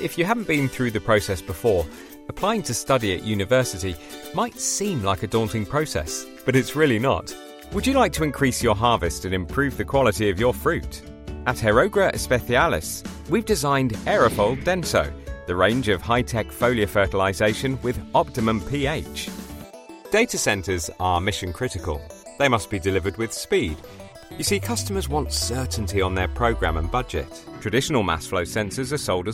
if you haven't been through the process before, applying to study at university might seem like a daunting process, but it's really not. Would you like to increase your harvest and improve the quality of your fruit? At Aerogra Especialis, we've designed Aerofold Denso, the range of high-tech foliar fertilization with optimum pH. Data centers are mission critical. They must be delivered with speed. You see, customers want certainty on their program and budget. Traditional mass flow sensors are sold as